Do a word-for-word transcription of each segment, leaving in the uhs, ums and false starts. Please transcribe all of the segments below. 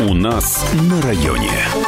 У нас на районе.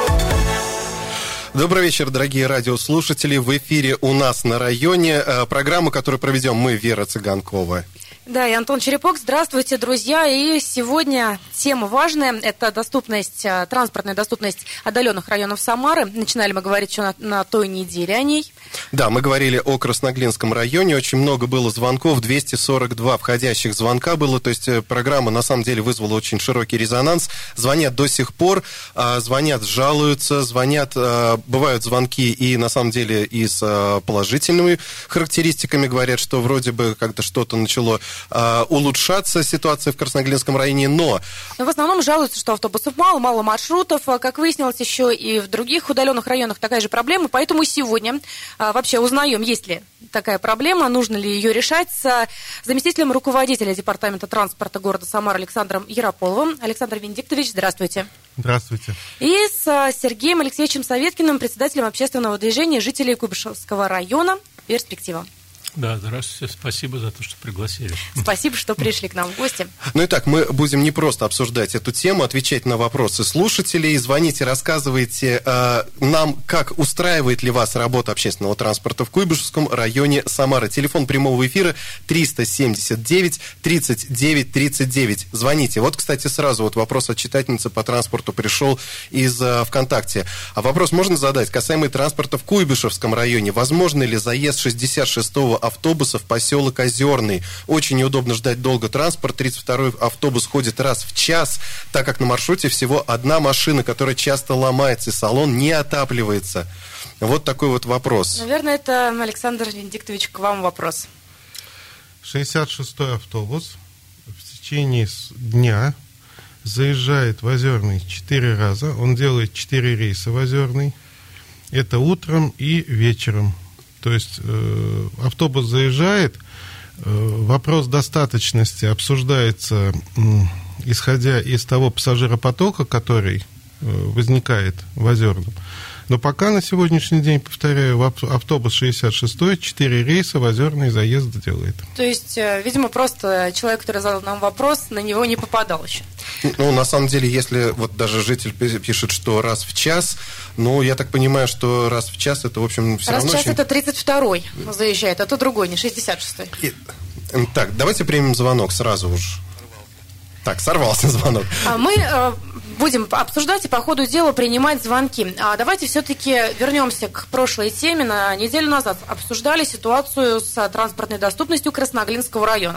Добрый вечер, дорогие радиослушатели. В эфире «У нас на районе» программа, которую проведем мы, Вера Цыганкова. Да, и Антон Черепок. Здравствуйте, друзья. И сегодня тема важная. Это доступность, транспортная доступность отдаленных районов Самары. Начинали мы говорить еще на, на той неделе о ней. Да, мы говорили о Красноглинском районе. Очень много было звонков. двести сорок два входящих звонка было. То есть программа на самом деле вызвала очень широкий резонанс. Звонят до сих пор, звонят, жалуются, звонят. Бывают звонки и на самом деле и с положительными характеристиками. Говорят, что вроде бы как-то что-то начало улучшаться, ситуация в Красноглинском районе, но... но... В основном жалуются, что автобусов мало, мало маршрутов. Как выяснилось, еще и в других удаленных районах такая же проблема, поэтому сегодня а, вообще узнаем, есть ли такая проблема, нужно ли ее решать, с заместителем руководителя Департамента транспорта города Самары Александром Ярополовым. Александр Венедиктович, здравствуйте. Здравствуйте. И с Сергеем Алексеевичем Советкиным, председателем общественного движения жителей Куйбышевского района «Перспектива». Да, здравствуйте, спасибо за то, что пригласили. Спасибо, что пришли к нам в гости. Ну и так, мы будем не просто обсуждать эту тему, отвечать на вопросы слушателей. Звоните, рассказывайте э, нам, как устраивает ли вас работа общественного транспорта в Куйбышевском районе Самары. Телефон прямого эфира триста семьдесят девять тридцать девять тридцать девять. Звоните. Вот, кстати, сразу вот вопрос от читательницы по транспорту пришел из э, ВКонтакте. А вопрос можно задать касаемо транспорта в Куйбышевском районе. Возможно ли заезд шестьдесят шестого автобуса в поселок Озерный? Очень неудобно ждать долго транспорт. тридцать второй автобус ходит раз в час, так как на маршруте всего одна машина, которая часто ломается, и салон не отапливается. Вот такой вот вопрос. Наверное, это, Александр Венедиктович, к вам вопрос. шестьдесят шестой автобус в течение дня заезжает в Озерный четыре раза. Он делает четыре рейса в Озерный. Это утром и вечером. То есть э, автобус заезжает, э, вопрос достаточности обсуждается, э, исходя из того пассажиропотока, который э, возникает в Озерном. Но пока на сегодняшний день, повторяю, автобус шестьдесят шестой, четыре рейса в Озерный заезд делает. То есть, видимо, просто человек, который задал нам вопрос, на него не попадал еще. Ну, на самом деле, если вот даже житель пишет, что раз в час, ну, я так понимаю, что раз в час, это, в общем, все раз равно... Раз в час очень... это тридцать второй заезжает, а то другой, не шестьдесят шестой. И... Так, давайте примем звонок сразу уже. Так, сорвался звонок. Мы э, будем обсуждать и по ходу дела принимать звонки. А давайте все-таки вернемся к прошлой теме. На неделю назад обсуждали ситуацию с транспортной доступностью Красноглинского района.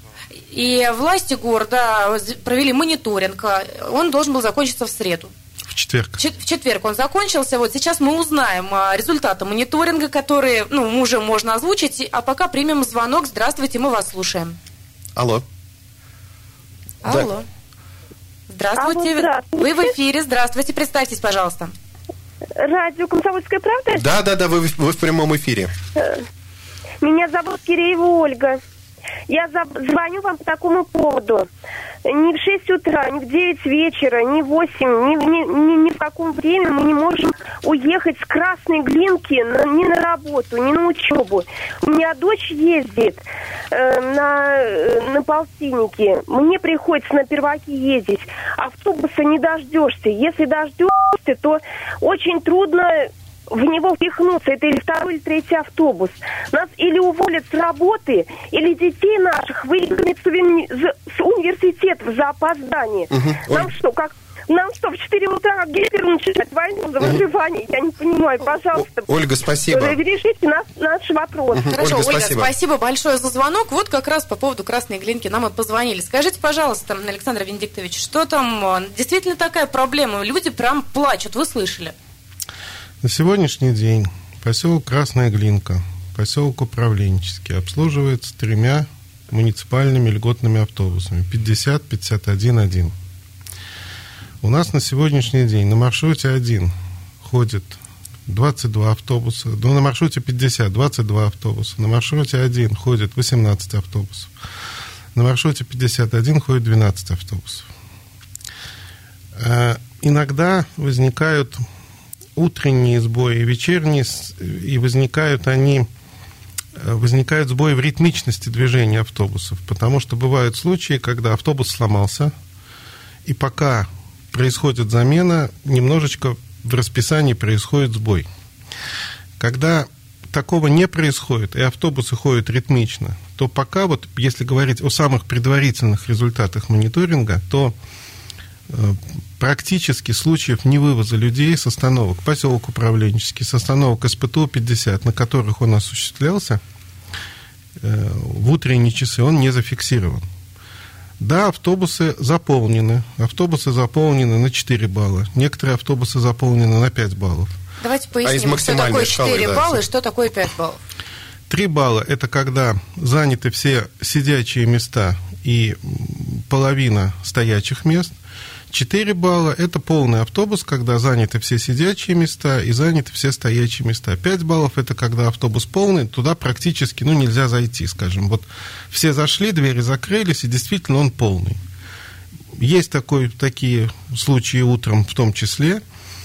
И власти города провели мониторинг. Он должен был закончиться в среду. В четверг. В четверг он закончился. Вот сейчас мы узнаем результаты мониторинга, которые, ну, уже можно озвучить. А пока примем звонок. Здравствуйте, мы вас слушаем. Алло. Алло. Здравствуйте. Алло, здравствуйте. Вы в эфире. Здравствуйте. Представьтесь, пожалуйста. Радио «Комсомольская правда»? Да, да, да, вы, вы в прямом эфире. Меня зовут Киреева Ольга. Я звоню вам по такому поводу. Ни в шесть утра, ни в девять вечера, ни в восемь, ни, ни, ни, ни в каком время мы не можем уехать с Красной Глинки ни на работу, ни на учебу. У меня дочь ездит э, на, на полтиннике. Мне приходится на перваки ездить. Автобуса не дождешься. Если дождешься, то очень трудно в него впихнуться. Это или второй, или третий автобус. Нас или уволят с работы, или детей наших выгонят с университетов за опоздание. Угу. Нам что, как... Нам что, в четыре утра как Гитлеру начинать войну за выживание? Я не понимаю, пожалуйста. Ольга, спасибо. Решите нас, наш вопрос. Угу. Хорошо, Ольга, Ольга, спасибо. спасибо большое за звонок. Вот как раз по поводу Красной Глинки нам и позвонили. Скажите, пожалуйста, Александр Венедиктович, что там? Действительно такая проблема? Люди прям плачут, вы слышали? На сегодняшний день поселок Красная Глинка, поселок Управленческий, обслуживается тремя муниципальными льготными автобусами пятьдесят пятьдесят один один. У нас на сегодняшний день на маршруте один ходит двадцать два автобуса, ну, на маршруте пятьдесят, двадцать два автобуса, на маршруте один ходит восемнадцать автобусов, на маршруте пятьдесят один ходит двенадцать автобусов. Иногда возникают утренние сбои, вечерние, и возникают они, возникают сбои в ритмичности движения автобусов, потому что бывают случаи, когда автобус сломался, и пока происходит замена, немножечко в расписании происходит сбой. Когда такого не происходит, и автобусы ходят ритмично, то пока, вот, если говорить о самых предварительных результатах мониторинга, то э, практически случаев невывоза людей с остановок поселок Управленческий, с остановок эс пэ тэ о пятьдесят, на которых он осуществлялся, э, в утренние часы он не зафиксирован. Да, автобусы заполнены. Автобусы заполнены на четыре балла. Некоторые автобусы заполнены на пять баллов. Давайте поясним, а что такое четыре шкалы, балла да, и что такое пять баллов. три балла – это когда заняты все сидячие места и половина стоячих мест. четыре балла – это полный автобус, когда заняты все сидячие места и заняты все стоячие места. пять баллов – это когда автобус полный, туда практически ну, нельзя зайти, скажем. Вот все зашли, двери закрылись, и действительно он полный. Есть такой, такие случаи утром в том числе.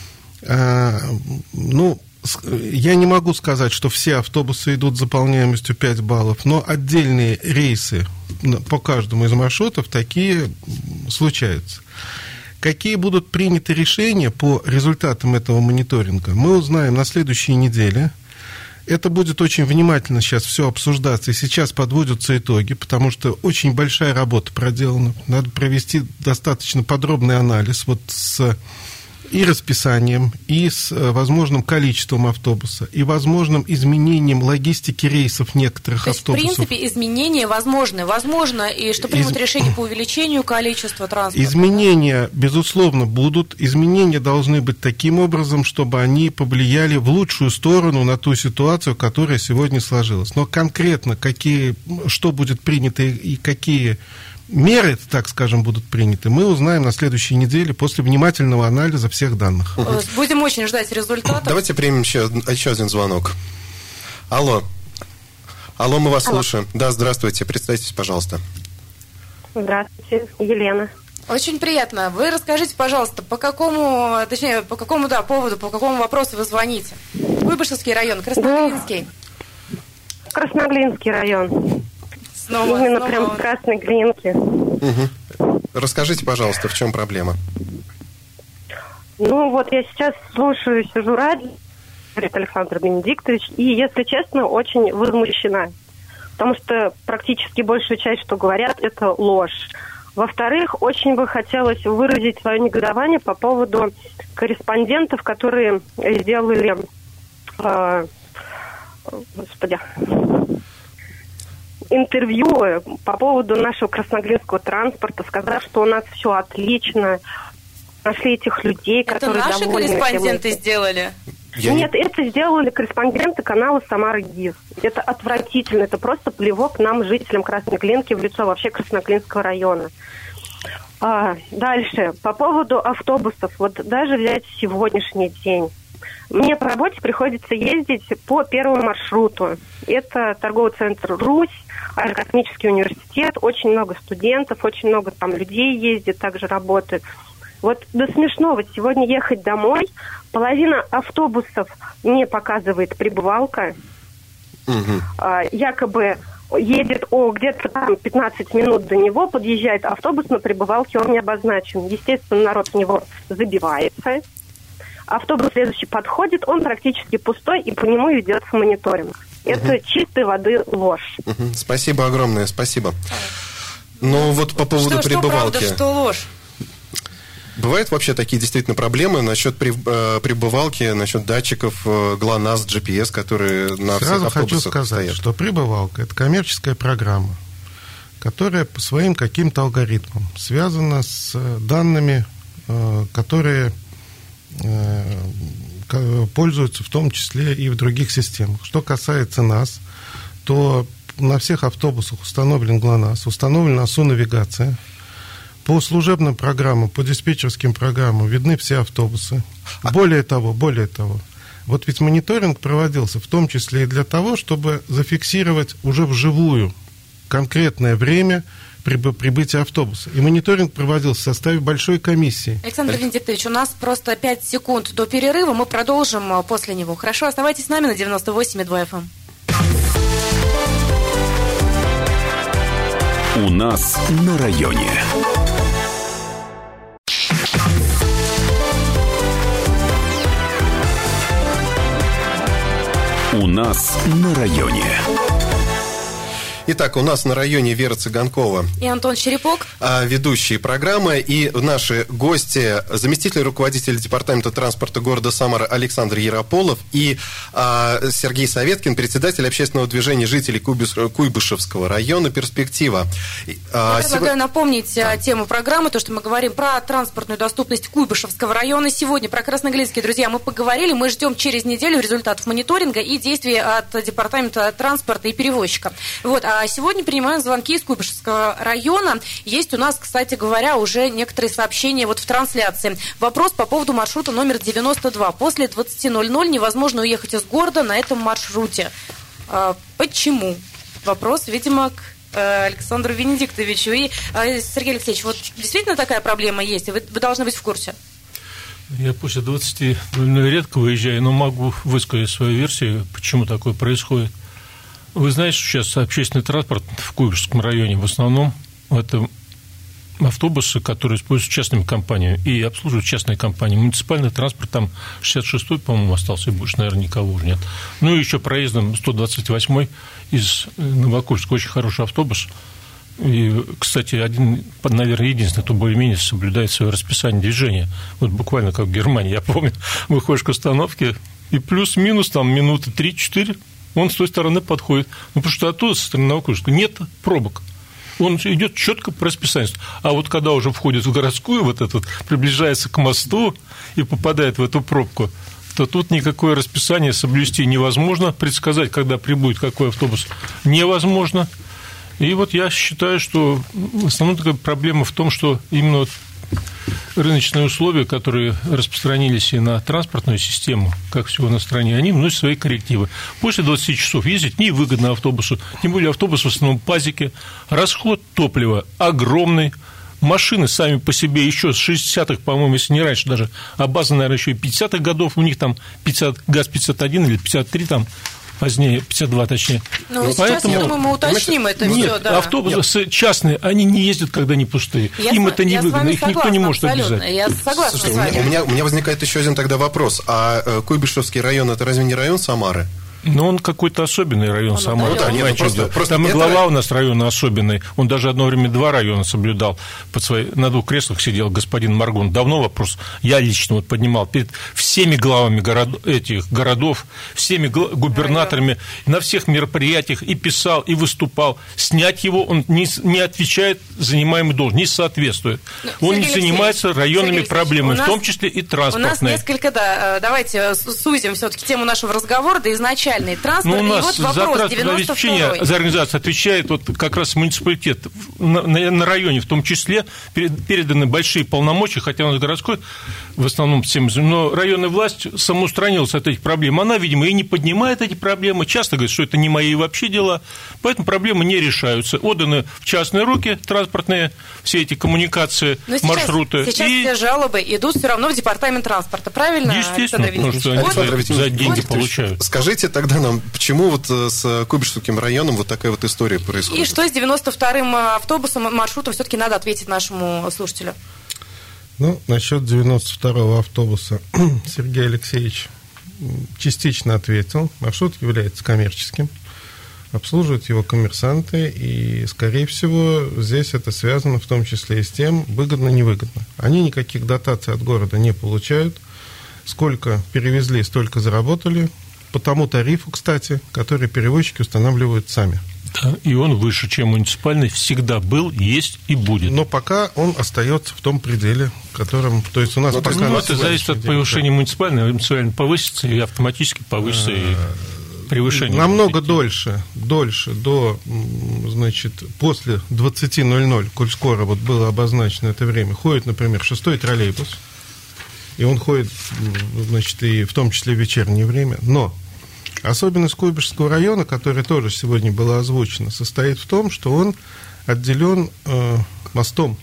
А, ну, я не могу сказать, что все автобусы идут с заполняемостью пять баллов, но отдельные рейсы по каждому из маршрутов такие случаются. Какие будут приняты решения по результатам этого мониторинга, мы узнаем на следующей неделе. Это будет очень внимательно сейчас все обсуждаться, и сейчас подводятся итоги, потому что очень большая работа проделана. Надо провести достаточно подробный анализ вот с и расписанием, и с возможным количеством автобуса, и возможным изменением логистики рейсов некоторых То есть, автобусов. В принципе, изменения возможны. Возможно, и что примут Из... решение по увеличению количества транспорта. Изменения, безусловно, будут. Изменения должны быть таким образом, чтобы они повлияли в лучшую сторону на ту ситуацию, которая сегодня сложилась. Но конкретно, какие, что будет принято и какие меры, так скажем, будут приняты, мы узнаем на следующей неделе после внимательного анализа всех данных. Будем очень ждать результатов. Давайте примем еще, еще один звонок. Алло. Алло, мы вас Алло. слушаем. Да, здравствуйте. Представьтесь, пожалуйста. Здравствуйте, Елена. Очень приятно. Вы расскажите, пожалуйста, по какому, точнее, по какому, да, поводу, по какому вопросу вы звоните? Куйбышевский район, Красноглинский. Красноглинский район. Снова, Именно снова... прям в Красной Глинке. Угу. Расскажите, пожалуйста, в чем проблема? Ну, вот я сейчас слушаю, сижу радио, говорит Александр Бенедиктович, и, если честно, очень возмущена. Потому что практически большую часть, что говорят, это ложь. Во-вторых, очень бы хотелось выразить свое негодование по поводу корреспондентов, которые сделали... Э, господи... интервью по поводу нашего красноглинского транспорта, сказав, что у нас все отлично, нашли этих людей, это которые наши довольны. Это наши корреспонденты сделали? Я Нет, не... это сделали корреспонденты канала «Самара ГИС». Это отвратительно, это просто плевок нам, жителям Красной Глинки, в лицо вообще Красноглинского района. А, дальше, по поводу автобусов. Вот даже взять сегодняшний день. Мне по работе приходится ездить по первому маршруту. Это торговый центр «Русь», аэрокосмический университет, очень много студентов, очень много там людей ездит, также работает. Вот до смешного сегодня ехать домой, половина автобусов не показывает прибывалка, угу. а, якобы едет о, где-то там пятнадцать минут до него, подъезжает автобус, на прибывалке он не обозначен. Естественно, народ в него забивается. Автобус следующий подходит, он практически пустой, и по нему ведется мониторинг. Это угу. чистой воды ложь. Угу. Спасибо огромное, спасибо. Но вот по поводу что, прибывалки. Что правда, что ложь? Бывают вообще такие действительно проблемы насчет прибывалки, насчет датчиков ГЛОНАСС, джи пи эс, которые на Сразу всех автобусах хочу сказать, стоят? Что прибывалка – это коммерческая программа, которая по своим каким-то алгоритмам связана с данными, которые пользуются в том числе и в других системах. Что касается нас, то на всех автобусах установлен ГЛОНАСС, установлена ОСУ-навигация. По служебным программам, по диспетчерским программам видны все автобусы. Более того, более того, вот ведь мониторинг проводился в том числе и для того, чтобы зафиксировать уже вживую конкретное время прибытия автобуса. И мониторинг проводился в составе большой комиссии. Александр Венедиктович, у нас просто пять секунд до перерыва, мы продолжим после него. Хорошо, оставайтесь с нами на девяносто восемь и два эф эм. У нас на районе. У нас на районе. Итак, у нас на районе Вера Цыганкова и Антон Черепок, ведущие программы, и наши гости, заместитель руководителя департамента транспорта города Самара Александр Ярополов и а, Сергей Советкин, председатель общественного движения жителей Куйбыш, Куйбышевского района «Перспектива». Я предлагаю сегодня... напомнить да. тему программы, то, что мы говорим про транспортную доступность Куйбышевского района. Сегодня про Красноглинский, друзья, мы поговорили, мы ждем через неделю результатов мониторинга и действий от департамента транспорта и перевозчика. Вот. А сегодня принимаем звонки из Куйбышевского района. Есть у нас, кстати говоря, уже некоторые сообщения вот в трансляции. Вопрос по поводу маршрута номер девяносто два. После двадцати ноль-ноль невозможно уехать из города на этом маршруте. А, почему? Вопрос, видимо, к э, Александру Венедиктовичу. И, э, Сергей Алексеевич, вот действительно такая проблема есть? Вы, вы должны быть в курсе. Я после двадцати ноль-ноль редко выезжаю, но могу высказать свою версию, почему такое происходит. Вы знаете, что сейчас общественный транспорт в Куйбышевском районе в основном это автобусы, которые используются частными компаниями и обслуживают частные компании. Муниципальный транспорт там шестьдесят шестой, по-моему, остался, и больше, наверное, никого уже нет. Ну и еще проездом сто двадцать восьмой из Новокуйбышевска, очень хороший автобус. И, кстати, один, наверное, единственный, кто более-менее соблюдает свое расписание движения. Вот буквально как в Германии, я помню, выходишь к остановке, и плюс-минус там минуты три-четыре он с той стороны подходит. Ну, потому что оттуда, со стороны Новокуйбышевска, нет пробок. Он идет четко по расписанию. А вот когда уже входит в городскую, вот этот, приближается к мосту и попадает в эту пробку, то тут никакое расписание соблюсти невозможно. Предсказать, когда прибудет какой автобус, невозможно. И вот я считаю, что в основном такая проблема в том, что именно вот рыночные условия, которые распространились и на транспортную систему, как всего на стране, они вносят свои коррективы. После двадцати часов ездить невыгодно автобусу, тем более автобус в основном пазики, расход топлива огромный, машины сами по себе еще с шестидесятых, по-моему, если не раньше даже, а база, наверное, еще и пятидесятых годов, у них там пятьдесят, ГАЗ пятьдесят один или пятьдесят три там, позднее, пятьдесят два точнее. Ну, сейчас, поэтому, я думаю, мы уточним это нет, все. Да. Автобусы нет. частные, они не ездят, когда они пустые. Я Им с... это невыгодно, их согласна, никто не может абсолютно. обязать. Я согласна Слушайте, с вами. У меня, у меня возникает еще один тогда вопрос. А Куйбышевский район – это разве не район Самары? Но он какой-то особенный район Самары. Ну, да, нет, просто, просто там и это... глава у нас района особенный. Он даже одно время два района соблюдал. Под свои... На двух креслах сидел господин Маргон. Давно вопрос я лично вот поднимал перед всеми главами город... этих городов, всеми губернаторами, на всех мероприятиях и писал, и выступал. Снять его он не, не отвечает занимаемый должность, не соответствует. Но, он не занимается районными проблемами, нас, в том числе и транспортной. У нас несколько, да, давайте сузим все-таки тему нашего разговора, да изначально транспорт. Ну, у нас и вот за транспортное обеспечение за организацию отвечает вот как раз муниципалитет на, на, на районе, в том числе перед, переданы большие полномочия, хотя у нас городской в основном всем, но районная власть самоустранилась от этих проблем. Она, видимо, и не поднимает эти проблемы, часто говорит, что это не мои вообще дела, поэтому проблемы не решаются. Отданы в частные руки транспортные все эти коммуникации, но маршруты. Сейчас и... все жалобы идут все равно в департамент транспорта, правильно? Естественно, потому что они вот, за деньги вот, получают. Скажите тогда нам, почему вот с Куйбышевским районом вот такая вот история происходит? И что с девяносто вторым автобусом, маршрутом все-таки надо ответить нашему слушателю? Ну, насчет девяносто второго автобуса Сергей Алексеевич частично ответил. Маршрут является коммерческим, обслуживают его коммерсанты, и, скорее всего, здесь это связано в том числе и с тем, выгодно-невыгодно. Они никаких дотаций от города не получают. Сколько перевезли, столько заработали. По тому тарифу, кстати, который перевозчики устанавливают сами. Да, и он выше, чем муниципальный, всегда был, есть и будет. Но пока он остается в том пределе, в котором... То есть у нас... Ну, пока ну, это зависит от повышения да. муниципального, муниципальный повысится, и автоматически повысится и превышение. Намного дольше, дольше, до, значит, после двадцати ноль-ноль, коль скоро вот было обозначено это время, ходит, например, шестой троллейбус, и он ходит, значит, и в том числе в вечернее время, но... Особенность Куйбышевского района, которая тоже сегодня была озвучена, состоит в том, что он отделен э, мостом.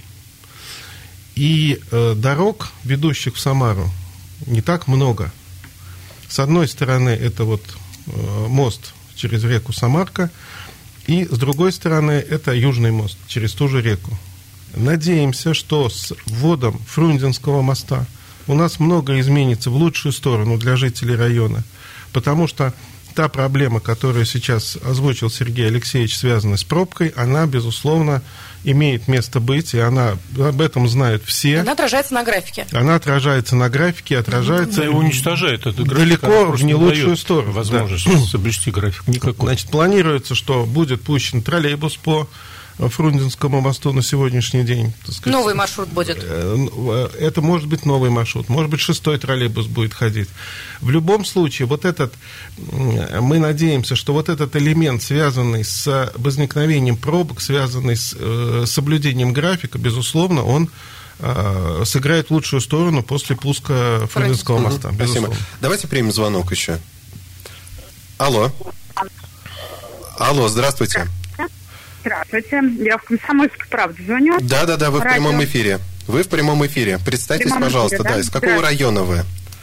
И э, дорог, ведущих в Самару, не так много. С одной стороны, это вот э, мост через реку Самарка, и с другой стороны, это южный мост через ту же реку. Надеемся, что с вводом Фрунзенского моста у нас многое изменится в лучшую сторону для жителей района, потому что та проблема, которую сейчас озвучил Сергей Алексеевич, связанная с пробкой, она, безусловно, имеет место быть, и она, об этом знают все. Она отражается на графике. Она отражается на графике, отражается... Да, его уничтожает. Это далеко в не лучшую сторону. Возможность да. соблюсти график никакой. Значит, планируется, что будет пущен троллейбус по Фрунзенскому мосту на сегодняшний день. Так сказать. Новый маршрут будет. Это может быть новый маршрут, может быть, шестой троллейбус будет ходить. В любом случае, вот этот, мы надеемся, что вот этот элемент, связанный с возникновением пробок, связанный с соблюдением графика, безусловно, он сыграет в лучшую сторону после пуска Фрунзенского моста. Угу, спасибо. Давайте примем звонок еще. Алло. Алло, здравствуйте. Здравствуйте, я в «Комсомольской правде» звоню. Да-да-да, вы в Радио. прямом эфире. Вы в прямом эфире. Представьтесь, пожалуйста, эфире, да? да, из какого района вы?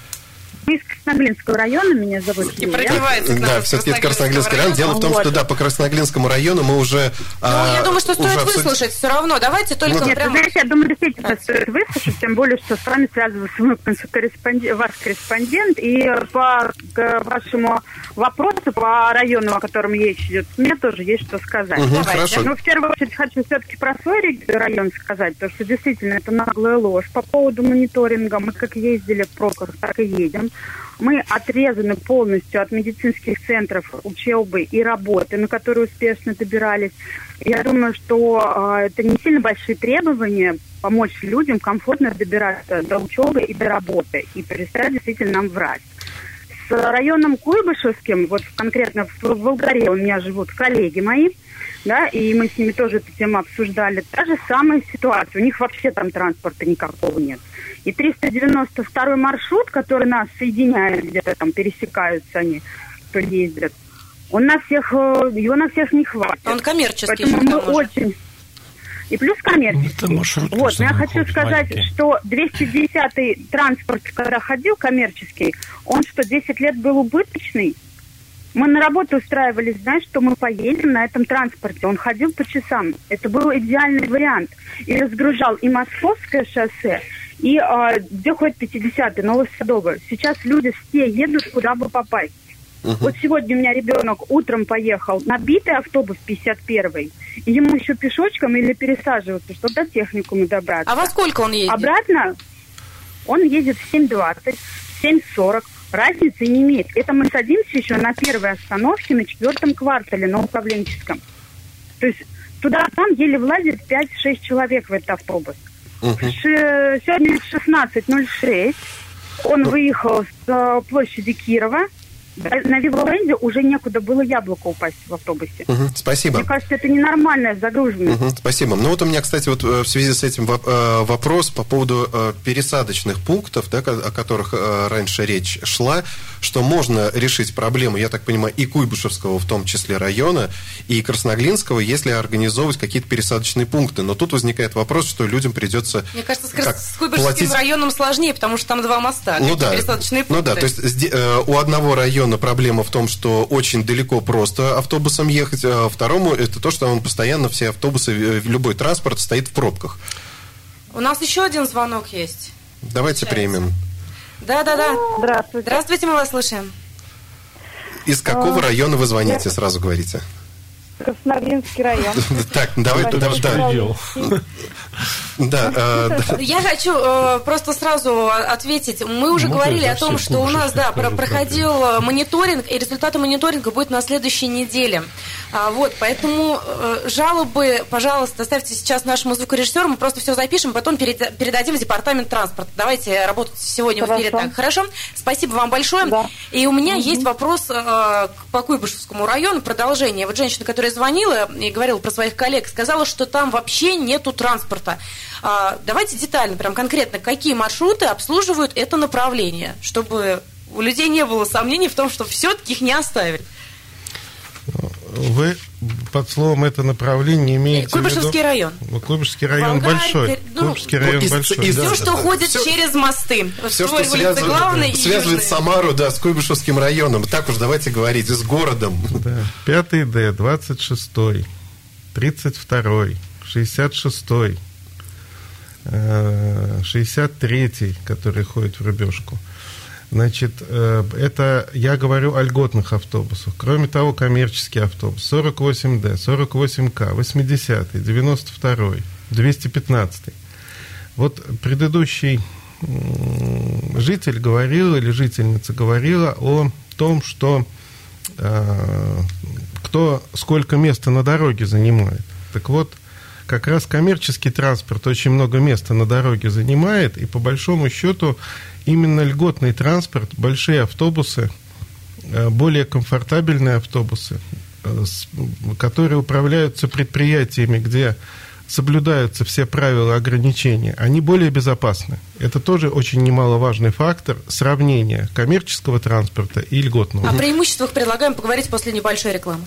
Из Красноглинского района, меня зовут И пробивается. Да, все-таки это Красноглинский район. Дело в том, вот. что да, по Красноглинскому району мы уже... Ну, а, я думаю, что стоит обсуд... выслушать все равно. Давайте только... Ну, нет, прямо... знаете, я думаю, действительно стоит выслушать, тем более, что с вами связывался мой корреспондент, ваш корреспондент, и по вашему вопросу, по району, о котором речь идет, мне тоже есть что сказать. Угу, хорошо. Ну, в первую очередь, хочу все-таки про свой район сказать, потому что действительно это наглая ложь по поводу мониторинга. Мы как ездили в пробках, так и едем. Мы отрезаны полностью от медицинских центров, учебы и работы, на которые успешно добирались. Я думаю, что э, это не сильно большие требования помочь людям комфортно добираться до учебы и до работы, и перестать действительно нам врать. С районом Куйбышевским, вот конкретно в Волгаре у меня живут коллеги мои, да, и мы с ними тоже эту тему обсуждали. Та же самая ситуация, у них вообще там транспорта никакого нет. И триста девяносто второй маршрут, который нас соединяет, где-то там пересекаются они, кто ездит, он на всех, его на всех не хватит. Он коммерческий. Поэтому мы очень... И плюс коммерческий. Маршрут, вот, но я хочу сказать, маленький. что двести десятый транспорт, когда ходил коммерческий, он что, десять лет был убыточный? Мы на работу устраивались, знаешь, что мы поедем на этом транспорте. Он ходил по часам. Это был идеальный вариант. И разгружал и Московское шоссе, и э, где ходит пятидесятый, Новосадово. Сейчас люди все едут, куда бы попасть. Uh-huh. Вот сегодня у меня ребенок утром поехал, набитый автобус пятьдесят первый, и ему еще пешочком или пересаживаться, чтобы до техникума добраться. А во сколько он едет? Обратно он едет в семь двадцать, в семь сорок. Разницы не имеет. Это мы садимся еще на первой остановке на четвертом квартале на управленческом. То есть туда там еле влазит пять-шесть человек в этот автобус. Uh-huh. Ш- сегодня в шестнадцать ноль шесть он uh-huh. выехал с uh, площади Кирова. На Виволенде уже некуда было яблоко упасть в автобусе. Угу, спасибо. Мне кажется, это ненормальная загруженность. Угу, спасибо. Ну вот у меня, кстати, вот в связи с этим вопрос по поводу пересадочных пунктов, да, о которых раньше речь шла, что можно решить проблему, я так понимаю, и Куйбышевского, в том числе района, и Красноглинского, если организовывать какие-то пересадочные пункты. Но тут возникает вопрос, что людям придется... Мне кажется, с, как, с Куйбышевским платить... районом сложнее, потому что там два моста, ну, да. пересадочные пункты. Ну да, то есть у одного района проблема в том, что очень далеко просто автобусом ехать, а второму это то, что он постоянно, все автобусы, любой транспорт стоит в пробках. У нас еще один звонок есть. Давайте примем. Да-да-да. Здравствуйте. Здравствуйте, мы вас слушаем. Из какого района вы звоните, сразу говорите? Красноглинский район. Так, давай туда. Да. Я хочу просто сразу ответить. Мы уже говорили о том, что у нас, да, проходил мониторинг, и результаты мониторинга будут на следующей неделе. Вот, поэтому жалобы, пожалуйста, оставьте сейчас нашему звукорежиссеру, мы просто все запишем, потом передадим в департамент транспорта. Давайте работать сегодня в эфире так. Хорошо? Спасибо вам большое. Да. И у меня угу. есть вопрос по Куйбышевскому району, продолжение. Вот женщина, которая звонила и говорила про своих коллег, сказала, что там вообще нету транспорта. Давайте детально, прям конкретно, какие маршруты обслуживают это направление, чтобы у людей не было сомнений в том, что все-таки их не оставили. Вы под словом это направление имеете Куйбышевский в виду... район. Куйбышевский район Волгарь, большой. Ну, Куйбышевский район из, большой. Из, да, все, да, что да, ходит все, через мосты. Все, что связывает, связывает Самару, да, с Куйбышевским районом. Так уж давайте говорить, с городом. Да. пятый Д, двадцать шестой, тридцать второй, шестьдесят шестой, шестьдесят третий, который ходит в Рыбешку. Значит, это я говорю о льготных автобусах. Кроме того, коммерческий автобус сорок восемь дэ, сорок восемь ка, восьмидесятый, девяносто второй, двести пятнадцатый. Вот предыдущий житель говорил, или жительница говорила о том, что э, кто сколько места на дороге занимает. Так вот, как раз коммерческий транспорт очень много места на дороге занимает, и по большому счету именно льготный транспорт, большие автобусы, более комфортабельные автобусы, которые управляются предприятиями, где соблюдаются все правила ограничения, они более безопасны. Это тоже очень немаловажный фактор сравнения коммерческого транспорта и льготного. О преимуществах предлагаем поговорить после небольшой рекламы.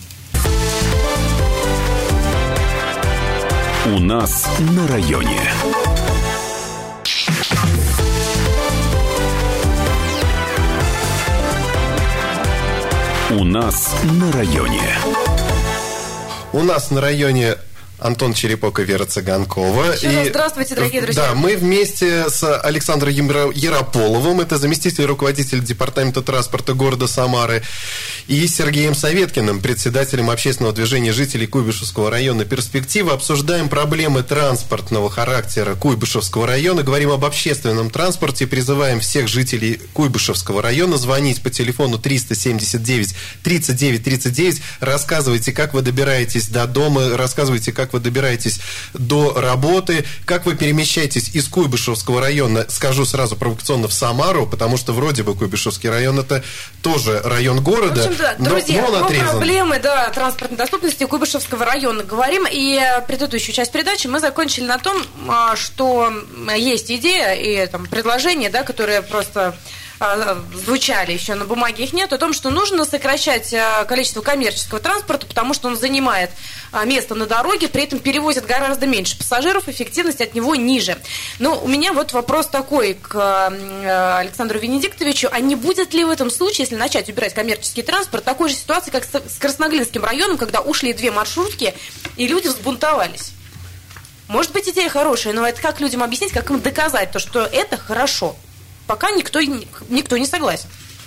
У нас на районе. У нас на районе. У нас на районе Антон Черепок и Вера Цыганкова. Еще раз и, здравствуйте, дорогие друзья. Да, мы вместе с Александром Ярополовым, это заместитель руководителя департамента транспорта города Самары, и Сергеем Советкиным, председателем общественного движения жителей Куйбышевского района «Перспектива», обсуждаем проблемы транспортного характера Куйбышевского района, говорим об общественном транспорте, призываем всех жителей Куйбышевского района звонить по телефону триста семьдесят девять тридцать девять тридцать девять, рассказывайте, как вы добираетесь до дома, рассказывайте, как вы добираетесь до работы, как вы перемещаетесь из Куйбышевского района, скажу сразу провокационно, в Самару, потому что вроде бы Куйбышевский район это тоже район города. В общем, да, друзья, но, но про проблемы да, транспортной доступности Куйбышевского района говорим. И предыдущую часть передачи мы закончили на том, что есть идея и там, предложения, да, которые просто звучали, еще на бумаге их нет, о том, что нужно сокращать количество коммерческого транспорта, потому что он занимает место на дороге, при этом перевозит гораздо меньше пассажиров, эффективность от него ниже. Но у меня вот вопрос такой к Александру Венедиктовичу, а не будет ли в этом случае, если начать убирать коммерческий транспорт, такой же ситуации, как с Красноглинским районом, когда ушли две маршрутки, и люди взбунтовались? Может быть, идея хорошая, но это как людям объяснить, как им доказать то, что это хорошо? Пока никто, никто не согласен.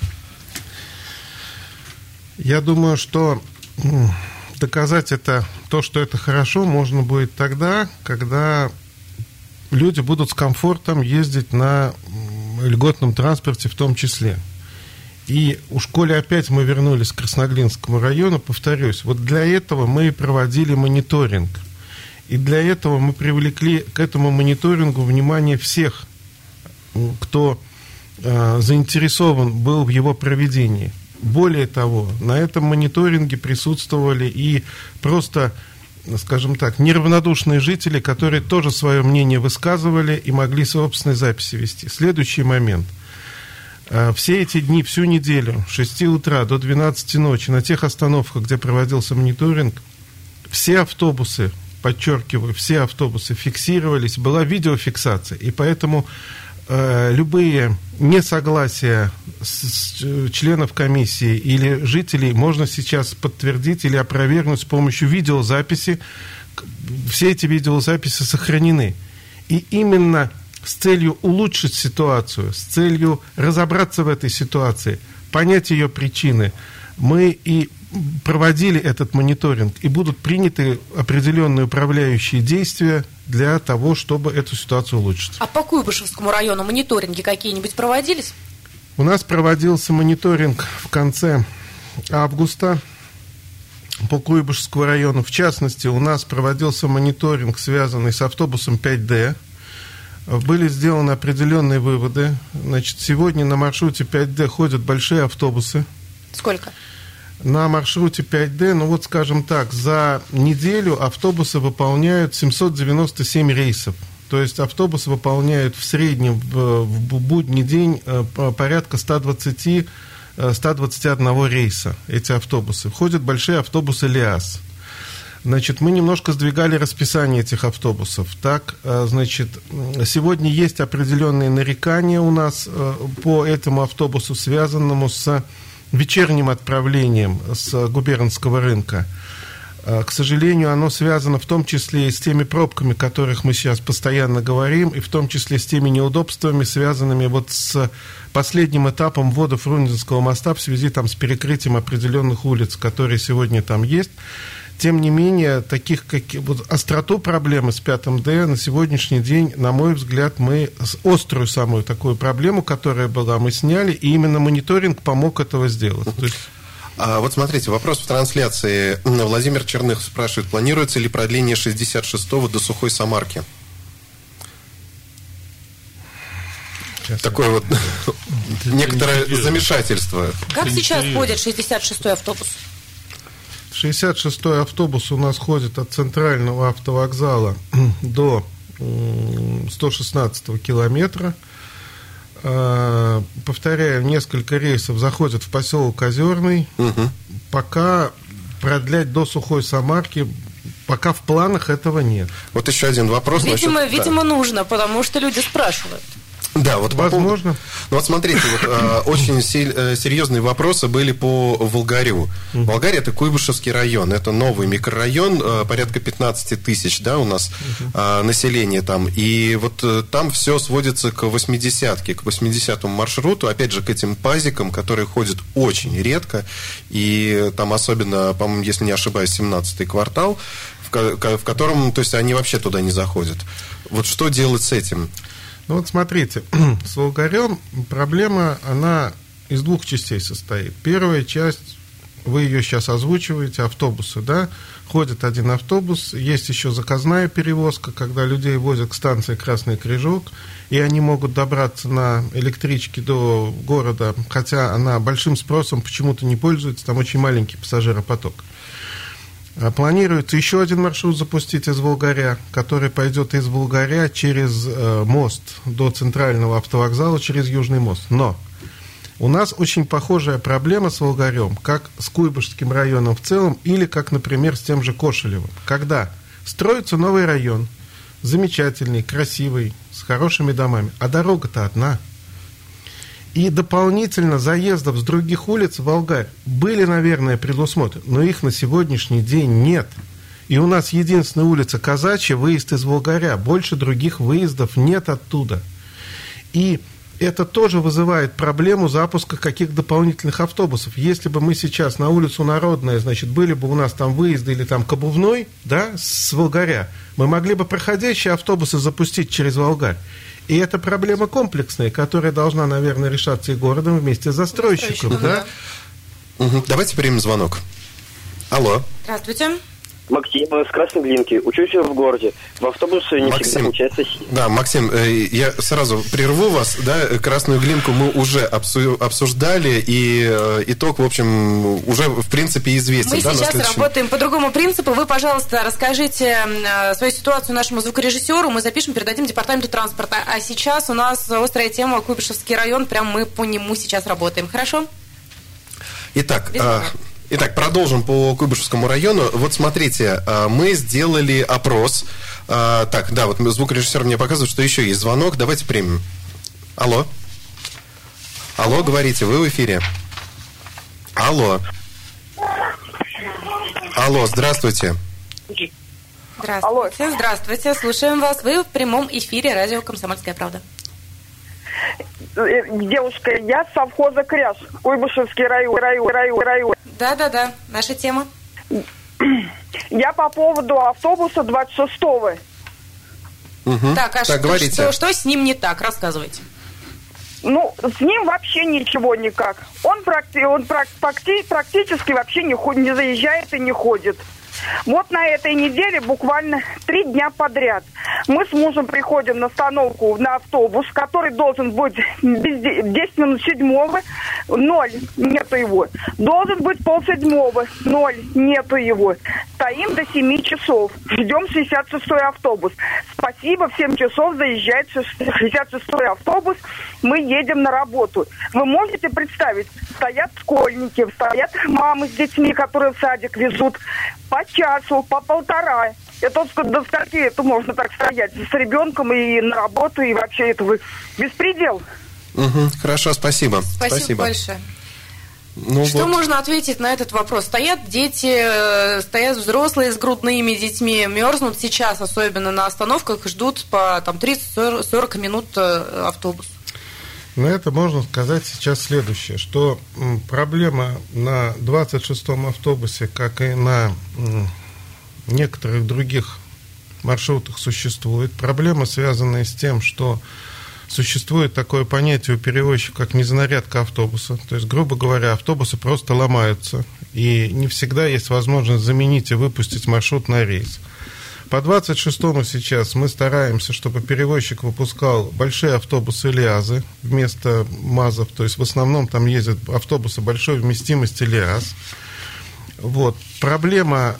Я думаю, что доказать это, то, что это хорошо, можно будет тогда, когда люди будут с комфортом ездить на льготном транспорте в том числе. И уж коли опять мы вернулись к Красноглинскому району, повторюсь, вот для этого мы и проводили мониторинг. И для этого мы привлекли к этому мониторингу внимание всех, кто заинтересован был в его проведении. Более того, на этом мониторинге присутствовали и просто, скажем так, неравнодушные жители, которые тоже свое мнение высказывали и могли собственные записи вести. Следующий момент. Все эти дни, всю неделю, с шести утра до двенадцати ночи, на тех остановках, где проводился мониторинг, все автобусы, подчеркиваю, все автобусы фиксировались, была видеофиксация, и поэтому любые несогласия с членов комиссии или жителей можно сейчас подтвердить или опровергнуть с помощью видеозаписи. Все эти видеозаписи сохранены. И именно с целью улучшить ситуацию, с целью разобраться в этой ситуации, понять ее причины, мы и проводили этот мониторинг, и будут приняты определенные управляющие действия для того, чтобы эту ситуацию улучшить. А по Куйбышевскому району мониторинги какие-нибудь проводились? У нас проводился мониторинг в конце августа по Куйбышевскому району. В частности, у нас проводился мониторинг, связанный с автобусом пять дэ. Были сделаны определенные выводы. Значит, сегодня на маршруте пять дэ ходят большие автобусы. Сколько? На маршруте пять дэ, ну вот скажем так, за неделю автобусы выполняют семьсот девяносто семь рейсов. То есть автобусы выполняют в среднем в, в будний день порядка сто двадцать сто двадцать один рейса. Эти автобусы. Ходят большие автобусы ЛиАЗ. Значит, мы немножко сдвигали расписание этих автобусов. Так, значит, сегодня есть определенные нарекания у нас по этому автобусу, связанному с вечерним отправлением с губернского рынка. К сожалению, оно связано в том числе и с теми пробками, о которых мы сейчас постоянно говорим, и в том числе с теми неудобствами, связанными вот с последним этапом ввода Фрунзенского моста в связи там, с перекрытием определенных улиц, которые сегодня там есть. Тем не менее, таких, как, вот, остроту проблемы с пятым Д на сегодняшний день, на мой взгляд, мы острую самую такую проблему, которая была, мы сняли, и именно мониторинг помог этого сделать. То есть... А вот смотрите, вопрос в трансляции. Владимир Черных спрашивает, планируется ли продление шестьдесят шестого до Сухой Самарки? Сейчас Такое я... вот некоторое замешательство. Как сейчас ходит шестьдесят шестой автобус? шестьдесят шестой автобус у нас ходит от центрального автовокзала до сто шестнадцатого километра. Повторяю, несколько рейсов заходят в поселок Озерный. Угу. Пока продлять до Сухой Самарки, пока в планах этого нет. Вот еще один вопрос. Видимо, насчет... видимо да. нужно, потому что люди спрашивают. Да, вот возможно. По поводу... Ну вот смотрите, вот, э, очень э, серьезные вопросы были по Волгарю. Uh-huh. Волгарь — это Куйбышевский район, это новый микрорайон, э, порядка пятнадцать тысяч, да, у нас uh-huh. э, население там. И вот э, там все сводится к восьмидесятке, к восьмидесятому маршруту, опять же, к этим пазикам, которые ходят очень редко. И там особенно, по-моему, если не ошибаюсь, семнадцатый квартал, в, в котором, то есть, они вообще туда не заходят. Вот что делать с этим? Ну вот смотрите, с Волгарем проблема, она из двух частей состоит. Первая часть, вы ее сейчас озвучиваете, автобусы, да, ходит один автобус, есть еще заказная перевозка, когда людей возят к станции Красный Крижок, и они могут добраться на электричке до города, хотя она большим спросом почему-то не пользуется, там очень маленький пассажиропоток. Планируется еще один маршрут запустить из Волгаря, который пойдет из Волгаря через э, мост до центрального автовокзала, через Южный мост. Но у нас очень похожая проблема с Волгарем, как с Куйбышевским районом в целом, или как, например, с тем же Кошелевым. Когда строится новый район, замечательный, красивый, с хорошими домами, а дорога-то одна. И дополнительно заездов с других улиц в Волгарь были, наверное, предусмотрены, но их на сегодняшний день нет. И у нас единственная улица Казачья, выезд из Волгаря. Больше других выездов нет оттуда. И это тоже вызывает проблему запуска каких дополнительных автобусов. Если бы мы сейчас на улицу Народная, значит, были бы у нас там выезды или там к Обувной, да, с Волгаря, мы могли бы проходящие автобусы запустить через Волгарь. И это проблема комплексная, которая должна, наверное, решаться и городом вместе с застройщиком. Да? Угу. Давайте примем звонок. Алло. Здравствуйте. Максим с Красной Глинки. Учусь в городе. В автобусе не Максим, всегда получается. Да, Максим, я сразу прерву вас. Да, Красную Глинку мы уже обсуждали, и итог, в общем, уже в принципе известен. Мы да, сейчас следующем... работаем по другому принципу. Вы, пожалуйста, расскажите свою ситуацию нашему звукорежиссеру. Мы запишем, передадим департаменту транспорта. А сейчас у нас острая тема Куйбышевский район. Прям мы по нему сейчас работаем. Хорошо? Итак... Итак, продолжим по Куйбышевскому району. Вот смотрите, мы сделали опрос. Так, да, вот звукорежиссер мне показывает, что еще есть звонок. Давайте примем. Алло. Алло, говорите, вы в эфире. Алло. Алло, здравствуйте. Здравствуйте. Алло. Здравствуйте, слушаем вас. Вы в прямом эфире радио «Комсомольская правда». Девушка, я с совхоза Кряж, Куйбышевский район, район, район, район. Да-да-да, наша тема. Я по поводу автобуса двадцать шестого. Угу. Так, а так, что, что, что, что с ним не так? Рассказывайте. Ну, с ним вообще ничего никак. Он, практи- он практи- практически вообще не, ход- не заезжает и не ходит. Вот на этой неделе буквально три дня подряд мы с мужем приходим на остановку на автобус, который должен быть десять минут седьмого, ноль, нету его. Должен быть полседьмого, ноль, нету его. Стоим до семи часов, ждем шестьдесят шестой автобус. Спасибо, в семь часов заезжает шестьдесят шестой автобус, мы едем на работу. Вы можете представить, стоят школьники, стоят мамы с детьми, которые в садик везут, по часу, по полтора. Это до скольки это можно так стоять с ребенком и на работу, и вообще это вы беспредел. Угу, хорошо, спасибо. Спасибо, спасибо большое. Ну, что вот. можно ответить на этот вопрос? Стоят дети, стоят взрослые с грудными детьми, мерзнут сейчас, особенно на остановках, ждут по там, тридцать-сорок минут автобус. На это можно сказать сейчас следующее, что проблема на двадцать шестом автобусе, как и на некоторых других маршрутах, существует. Проблема, связанная с тем, что существует такое понятие у перевозчика, как незанарядка автобуса. То есть, грубо говоря, автобусы просто ломаются, и не всегда есть возможность заменить и выпустить маршрут на рейс. По двадцать шестому сейчас мы стараемся, чтобы перевозчик выпускал большие автобусы ЛиАЗы вместо МАЗов. То есть в основном там ездят автобусы большой вместимости ЛиАЗ. Вот. Проблема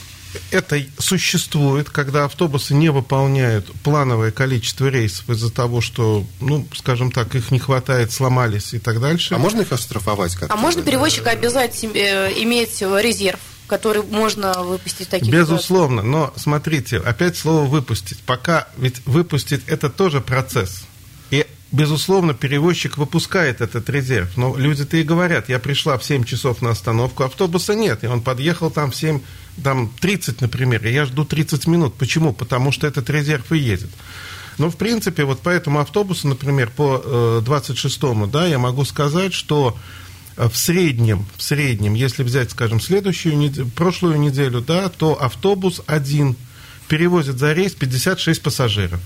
эта существует, когда автобусы не выполняют плановое количество рейсов из-за того, что, ну, скажем так, их не хватает, сломались и так дальше. А можно их оштрафовать как-то? А можно перевозчика обязать иметь резерв, который можно выпустить в таких Безусловно, ситуациях? Но смотрите, опять слово «выпустить». Пока ведь выпустить – это тоже процесс. И, безусловно, перевозчик выпускает этот резерв. Но люди-то и говорят, я пришла в семь часов на остановку, автобуса нет. И он подъехал там в семь тридцать, например, и я жду тридцать минут. Почему? Потому что этот резерв и едет. Но, в принципе, вот по этому автобусу, например, по двадцать шестому, да, я могу сказать, что в среднем, в среднем, если взять, скажем, следующую неделю, прошлую неделю, да, то автобус один перевозит за рейс пятьдесят шесть пассажиров.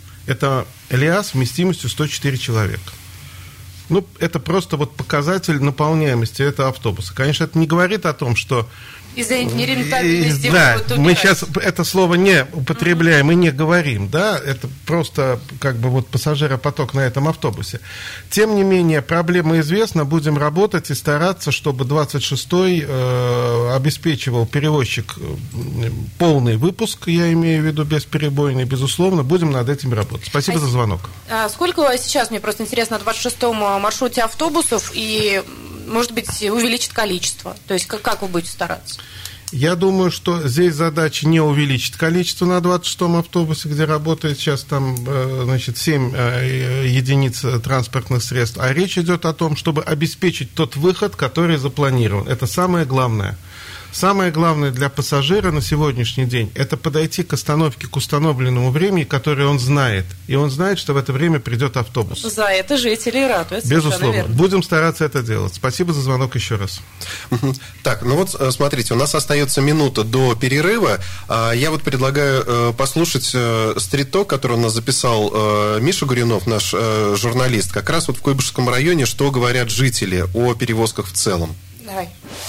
Это ЛиАЗ вместимостью сто четыре человека. Ну, это просто вот показатель наполняемости этого автобуса. Конечно, это не говорит о том, что... Из-за нерентабельности. Да, мы сейчас это слово не употребляем и не говорим, да, это просто как бы вот пассажиропоток на этом автобусе. Тем не менее, проблема известна, будем работать и стараться, чтобы двадцать шестой э, обеспечивал перевозчик полный выпуск, я имею в виду бесперебойный, безусловно, будем над этим работать. Спасибо а за звонок. А сколько сейчас, мне просто интересно, на двадцать шестом маршруте автобусов и... может быть, увеличит количество? То есть как, как вы будете стараться? Я думаю, что здесь задача не увеличить количество на двадцать шестом автобусе, где работает сейчас там, значит, семь единиц транспортных средств, а речь идет о том, чтобы обеспечить тот выход, который запланирован. Это самое главное. Самое главное для пассажира на сегодняшний день – это подойти к остановке к установленному времени, которое он знает. И он знает, что в это время придет автобус. За это жители радуют. Безусловно. Будем стараться это делать. Спасибо за звонок еще раз. Так, ну вот смотрите, у нас остается минута до перерыва. Я вот предлагаю послушать стрит-ток, который у нас записал Миша Гуринов, наш журналист, как раз вот в Куйбышевском районе, что говорят жители о перевозках в целом. Давай.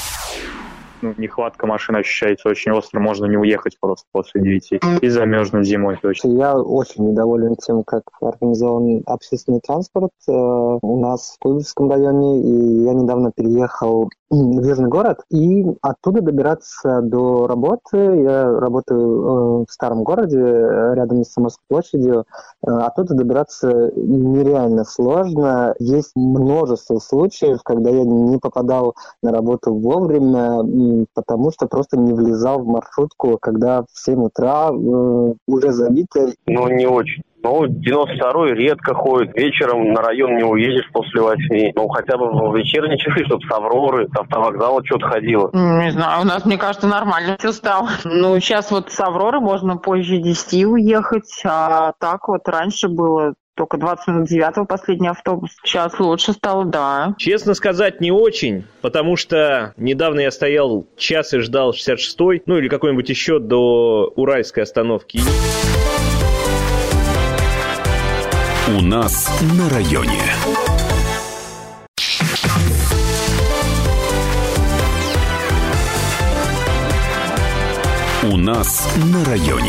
Ну, нехватка машин ощущается очень остро, можно не уехать просто после девяти и замерзнуть зимой точно. Я очень недоволен тем, как организован общественный транспорт э, у нас в Куйбышевском районе, и я недавно переехал в Южный город, и оттуда добираться до работы, я работаю э, в старом городе, рядом с Самарской площадью, э, оттуда добираться нереально сложно, есть множество случаев, когда я не попадал на работу вовремя, потому что просто не влезал в маршрутку, когда в семь утра э, уже забито. Ну, не очень. Ну, девяносто второй редко ходит. Вечером на район не уедешь после восьми. Ну, хотя бы в вечерние часы, чтобы с Авроры, с автовокзала что-то ходило. Не знаю, у нас, мне кажется, нормально все стало. Ну, сейчас вот с Авроры можно позже десяти уехать, а так вот раньше было только двадцать минут девятого последний автобус. Сейчас лучше стало, да. Честно сказать, не очень, потому что недавно я стоял час и ждал шестьдесят шестой, ну или какой-нибудь еще до Уральской остановки. У нас на районе. У нас на районе.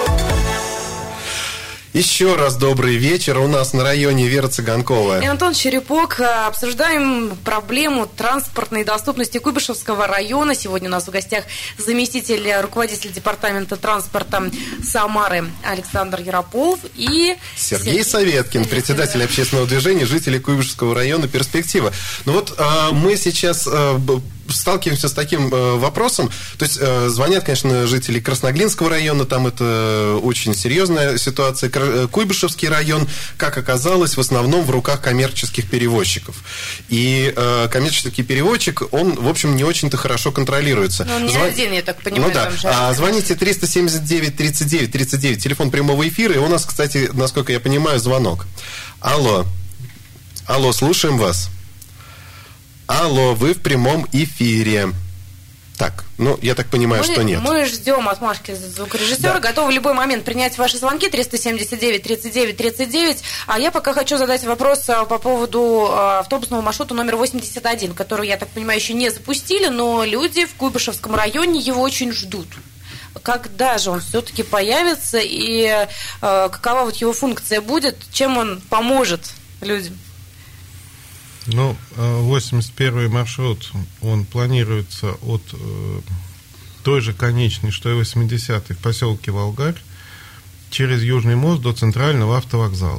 Еще раз добрый вечер. У нас на районе Вера Цыганкова и Антон Черепок. Обсуждаем проблему транспортной доступности Куйбышевского района. Сегодня у нас в гостях заместитель руководителя департамента транспорта Самары Александр Ярополов и Сергей, Сергей Советкин, председатель общественного движения жителей Куйбышевского района «Перспектива». Ну вот а, мы сейчас... А, сталкиваемся с таким э, вопросом. То есть э, звонят, конечно, жители Красноглинского района, там это очень серьезная ситуация. Куйбышевский район, как оказалось, в основном в руках коммерческих перевозчиков. И э, коммерческий перевозчик, он, в общем, не очень-то хорошо контролируется. Ну, он не Звон... один, я так понимаю. Ну да. А, звоните триста семьдесят девять тридцать девять тридцать девять, телефон прямого эфира. И у нас, кстати, насколько я понимаю, звонок. Алло. Алло, слушаем вас. Алло, вы в прямом эфире. Так, ну, я так понимаю, мы, что нет. Мы ждем отмашки звукорежиссера. Да. Готовы в любой момент принять ваши звонки. триста семьдесят девять тридцать девять тридцать девять. А я пока хочу задать вопрос по поводу автобусного маршрута номер восемьдесят один, который, я так понимаю, еще не запустили, но люди в Куйбышевском районе его очень ждут. Когда же он все-таки появится и э, какова вот его функция будет, чем он поможет людям? Ну, восемьдесят первый маршрут, он планируется от э, той же конечной, что и восьмидесятый, в поселке Волгарь, через Южный мост до центрального автовокзала.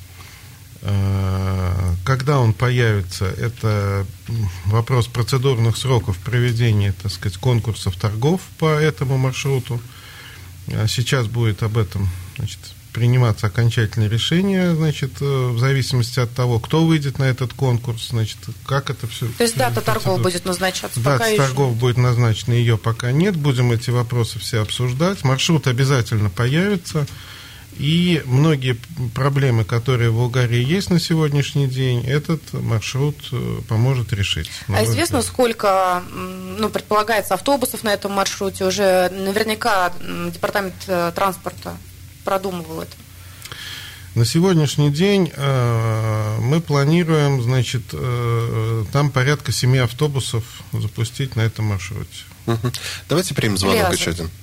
Э, когда он появится, это вопрос процедурных сроков проведения, так сказать, конкурсов торгов по этому маршруту. А сейчас будет об этом, значит, приниматься окончательное решение, значит, в зависимости от того, кто выйдет на этот конкурс, значит, как это все... То есть дата торгов будет назначаться? Дата пока торгов еще... будет назначена, ее пока нет. Будем эти вопросы все обсуждать. Маршрут обязательно появится. И многие проблемы, которые в Волгарии есть на сегодняшний день, этот маршрут поможет решить. А известно, взгляд. сколько, ну, предполагается, автобусов на этом маршруте? Уже наверняка департамент транспорта продумывал это. На сегодняшний день э, мы планируем, значит, э, там порядка семи автобусов запустить на этом маршруте. Угу. Давайте примем звонок Ляза. еще один.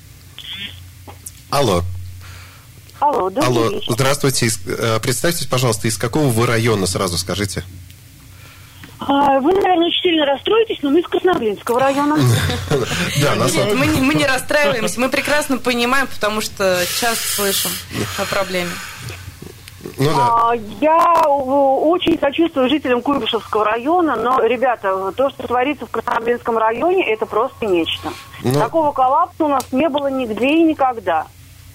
Алло. Алло, добрый Алло, вечер. Здравствуйте. Представьтесь, пожалуйста, из какого вы района, сразу скажите. Вы, наверное, очень сильно расстроитесь, но мы из Красноглинского района. Да, мы не расстраиваемся, мы прекрасно понимаем, потому что часто слышим о проблеме. Ну, да. Я очень сочувствую жителям Куйбышевского района, но, ребята, то, что творится в Красноглинском районе, это просто нечто. Ну... Такого коллапса у нас не было нигде и никогда.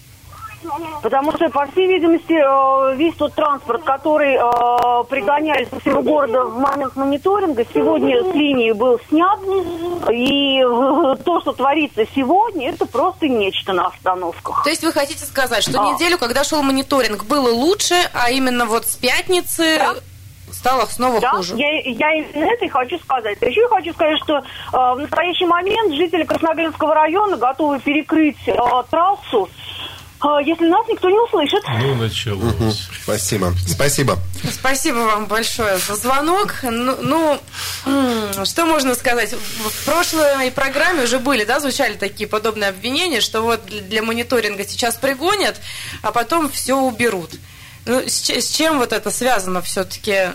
Потому что, по всей видимости, весь тот транспорт, который э, пригоняли со всего города в момент мониторинга, сегодня с линии был снят. И э, то, что творится сегодня, это просто нечто на остановках. То есть вы хотите сказать, что а. неделю, когда шел мониторинг, было лучше, а именно вот с пятницы... Да. Стало снова да, хуже. Я, я именно это и хочу сказать. Еще я хочу сказать, что э, в настоящий момент жители Красноглинского района готовы перекрыть э, трассу, если нас никто не услышит. Ну, началось. Угу. Спасибо. Спасибо. Спасибо вам большое за звонок. Ну, ну, что можно сказать? В прошлой программе уже были, да, звучали такие подобные обвинения, что вот для мониторинга сейчас пригонят, а потом все уберут. Ну, с, с чем вот это связано все-таки?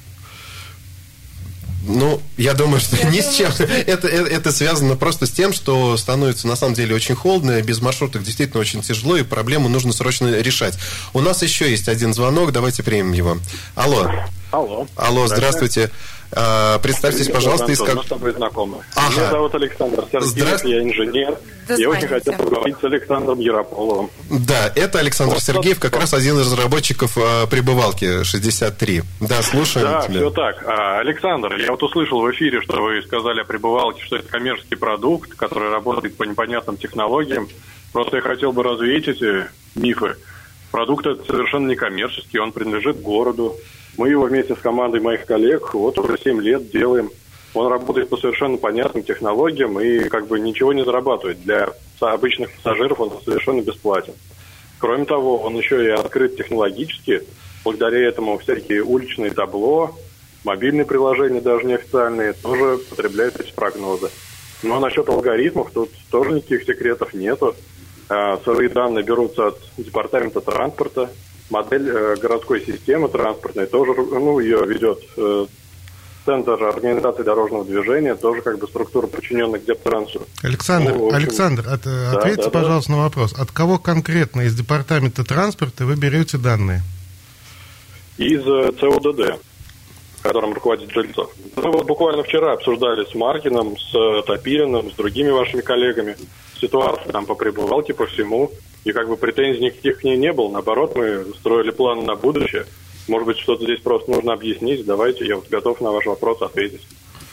Ну, я думаю, что я ни думаю, с чем. Что... Это, это, это связано просто с тем, что становится на самом деле очень холодно, без маршруток действительно очень тяжело, и проблему нужно срочно решать. У нас еще есть один звонок, давайте примем его. Алло. Алло. Алло, здравствуйте. А, представьтесь, пожалуйста, из как... Мы с тобой знакомы. Ага. Меня зовут Александр Сергеев, Здра... я инженер. Я очень хотел поговорить с Александром Ярополовым. Да, это Александр вот, Сергеев, как раз один из разработчиков а, прибывалки шестьдесят три. Да, слушаем да, тебя. все так. А, Александр, я вот услышал в эфире, что вы сказали о прибывалке, что это коммерческий продукт, который работает по непонятным технологиям. Просто я хотел бы развеять эти мифы. Продукт этот совершенно не коммерческий, он принадлежит городу. Мы его вместе с командой моих коллег вот уже семь лет делаем. Он работает по совершенно понятным технологиям и как бы ничего не зарабатывает. Для обычных пассажиров он совершенно бесплатен. Кроме того, он еще и открыт технологически. Благодаря этому всякие уличные табло, мобильные приложения, даже неофициальные, тоже потребляют эти прогнозы. Но насчет алгоритмов тут тоже никаких секретов нету. Сырые данные берутся от департамента транспорта. Модель э, городской системы транспортной тоже, ну, ее ведет э, Центр организации дорожного движения, тоже как бы структура, подчиненная к Дептрансу. Александр, ну, общем, Александр, от, да, ответьте, да, пожалуйста, да. на вопрос. От кого конкретно из департамента транспорта вы берете данные? Из э, ЦОДД. Э, которым руководит Жильцов. Мы вот буквально вчера обсуждали с Маркиным, с Топилиным, с другими вашими коллегами ситуацию там по прибывалке, по всему. И как бы претензий никаких к ней не было. Наоборот, мы строили планы на будущее. Может быть, что-то здесь просто нужно объяснить. Давайте, я вот готов на ваш вопрос ответить.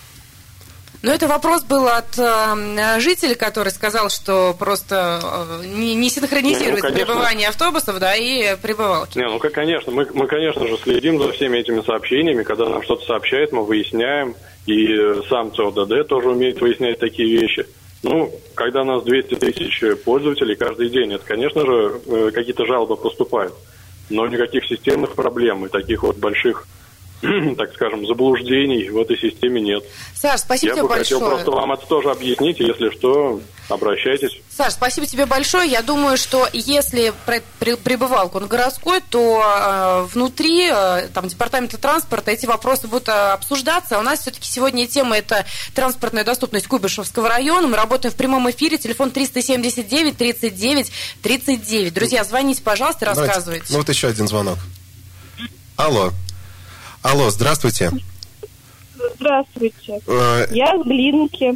Ну, это вопрос был от э, жителя, который сказал, что просто э, не, не синхронизируется ну, пребывание автобусов, да, и прибывалки. Не, ну, как, конечно, мы, мы, конечно же, следим за всеми этими сообщениями. Когда нам что-то сообщают, мы выясняем. И сам ЦОДД тоже умеет выяснять такие вещи. Ну, когда у нас двести тысяч пользователей каждый день, это, конечно же, э, какие-то жалобы поступают. Но никаких системных проблем и таких вот больших, так скажем, заблуждений в этой системе нет. Саш, спасибо Я тебе бы большое. хотел просто вам это тоже объяснить, если что, обращайтесь. Саш, спасибо тебе большое. Я думаю, что если прибывалку на городской, то э, внутри э, там, департамента транспорта эти вопросы будут обсуждаться. У нас все-таки сегодня тема – это транспортная доступность Куйбышевского района. Мы работаем в прямом эфире. Телефон триста семьдесят девять тридцать девять тридцать девять. Друзья, звоните, пожалуйста, и рассказывайте. Ну вот еще один звонок. Алло. Алло, здравствуйте. Здравствуйте. Я с Глинки.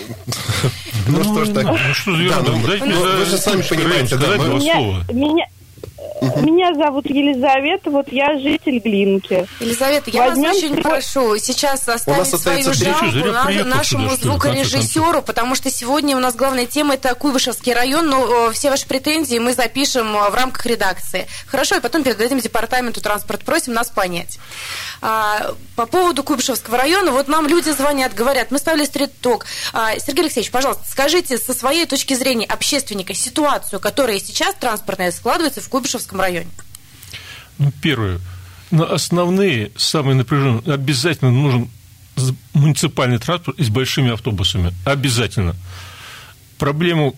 Ну что ж так. Ну что за ерунда? Вы же сами понимаете, да? Меня... Uh-huh. Меня зовут Елизавета, вот я житель Глинки. Елизавета, я Возьмем вас очень про... прошу сейчас оставить свою жалобу на, нашему сюда, звукорежиссеру, потому что сегодня у нас главная тема – это Куйбышевский район, но все ваши претензии мы запишем в рамках редакции. Хорошо, и потом передадим департаменту транспорта, просим нас понять. А, по поводу Куйбышевского района, вот нам люди звонят, говорят, мы ставили стрит-ток. А, Сергей Алексеевич, пожалуйста, скажите со своей точки зрения общественника ситуацию, которая сейчас транспортная складывается в Куйбышевском районе. Ну, первое. На основные, самые напряженные, обязательно нужен муниципальный транспорт и с большими автобусами. Обязательно. Проблему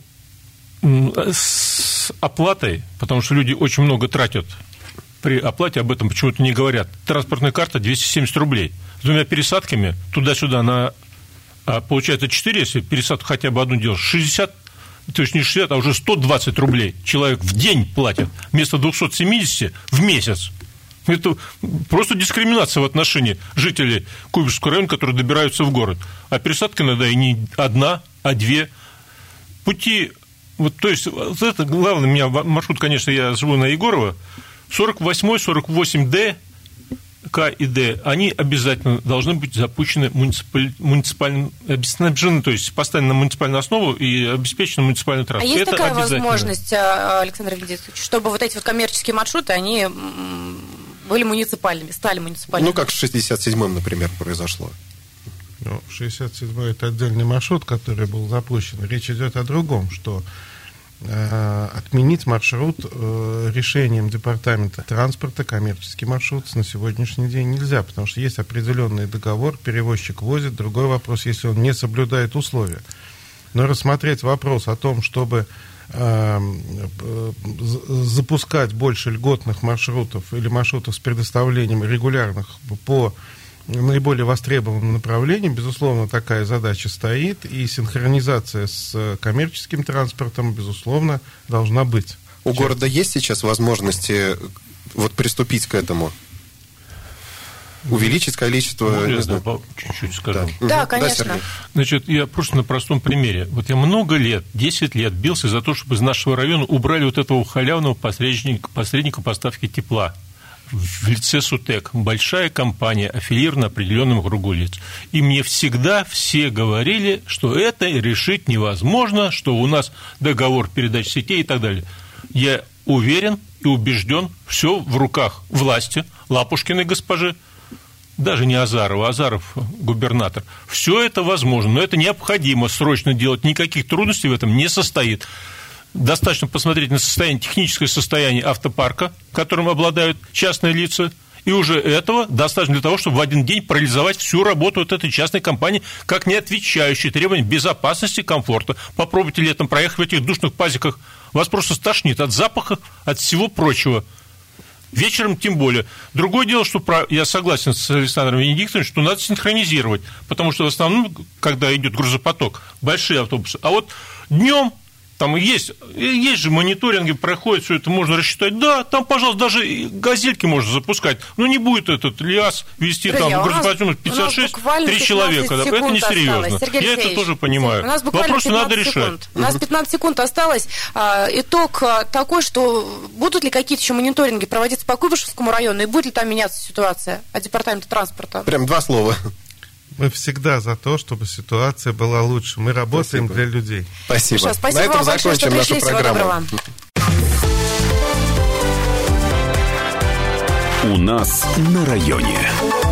с оплатой, потому что люди очень много тратят при оплате, об этом почему-то не говорят. Транспортная карта двести семьдесят рублей. С двумя пересадками туда-сюда на, получается, четыре, если пересадку хотя бы одну делаешь, шестьдесят, то есть не шестьдесят, а уже сто двадцать рублей человек в день платит вместо двести семьдесят в месяц. Это просто дискриминация в отношении жителей Куйбышевского района, которые добираются в город. А пересадка иногда и не одна, а две. Пути, вот, то есть, вот это главное, у меня маршрут, конечно, я живу на Егорова, сорок восемь, сорок восемь Д, К и Д, они обязательно должны быть запущены муниципаль... муниципальным, снабжены, то есть поставлены на муниципальную основу и обеспечены муниципальным транспортом. А есть это такая возможность, Александр Венедиктович, чтобы вот эти вот коммерческие маршруты, они были муниципальными, стали муниципальными? Ну, как в шестьдесят седьмом, например, произошло. Ну, шестьдесят седьмой – это отдельный маршрут, который был запущен. Речь идет о другом, что э, отменить маршрут э, решением департамента транспорта, коммерческий маршрут на сегодняшний день нельзя, потому что есть определенный договор, перевозчик возит. Другой вопрос, если он не соблюдает условия. Но рассмотреть вопрос о том, чтобы э, э, запускать больше льготных маршрутов или маршрутов с предоставлением регулярных по наиболее востребованным направлением, безусловно, такая задача стоит, и синхронизация с коммерческим транспортом, безусловно, должна быть. У Сейчас. города есть сейчас возможности вот приступить к этому? Увеличить количество... Ну, я знаю, чуть-чуть скажу. Да, да, конечно. Да, Значит, я просто на простом примере. Вот я много лет, десять лет бился за то, чтобы из нашего района убрали вот этого халявного посредника, посредника поставки тепла в лице СУТЭК. Большая компания, аффилирована определенным кругу лиц. И мне всегда все говорили, что это решить невозможно, что у нас договор передачи сетей и так далее. Я уверен и убежден, все в руках власти, Лапушкиной госпожи, даже не Азарова, Азаров губернатор. Все это возможно, но это необходимо срочно делать. Никаких трудностей в этом не состоит. Достаточно посмотреть на состояние, техническое состояние автопарка, которым обладают частные лица, и уже этого достаточно для того, чтобы в один день парализовать всю работу вот этой частной компании, как не отвечающей требованиям безопасности, комфорта. Попробуйте летом проехать в этих душных пазиках, вас просто стошнит от запаха, от всего прочего. Вечером тем более. Другое дело, что про... я согласен с Александром Венедиктовичем, что надо синхронизировать, потому что в основном, когда идет грузопоток, большие автобусы. А вот днем там есть, есть же мониторинги, проходит все это, можно рассчитать. Да, там, пожалуйста, даже газельки можно запускать. Но не будет этот ЛиАЗ вести Друзья, там грузоподъемность пятьдесят шесть, три человека. Это несерьезно. Я это тоже понимаю. У нас Вопрос надо решать. Секунд. У нас пятнадцать секунд осталось. Итог такой, что будут ли какие-то еще мониторинги проводиться по Куйбышевскому району, и будет ли там меняться ситуация от департамента транспорта? Прям два слова. Мы всегда за то, чтобы ситуация была лучше. Мы работаем Спасибо. для людей. Спасибо. Хорошо, спасибо На этом вам большое, что закончим пришли. нашу программу. У нас на районе.